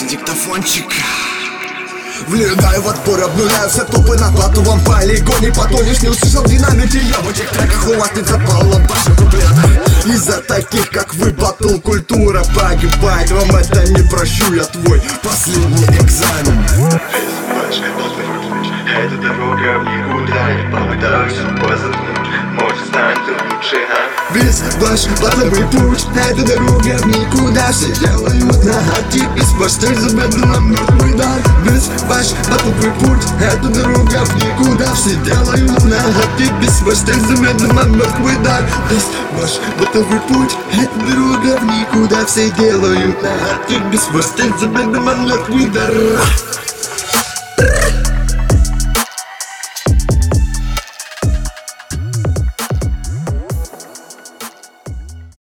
диктофончик. Влетаю в отбор, обнуляю все топы на платовом полигоне. Потонешь, не услышал в динамике. Я в этих треках хватит запалом ваших куплетов. Из-за таких, как вы, батл культура погибает. Вам это не прощу, я твой последний экзамен. Эта дорога в никуда, я попытаюсь позабыть. Может, станет лучше, а? Весь ваш батловый путь, это дорога в никуда. Все делают на отдых, без постель замедленно мертвый дар. Весь ваш батловый путь, это дорога в никуда. Все делают на отдых, без постель замедленно мертвый дар. Весь ваш батловый путь, это дорога в никуда. Все делают на отдых, без постель замедленно мертвый дар.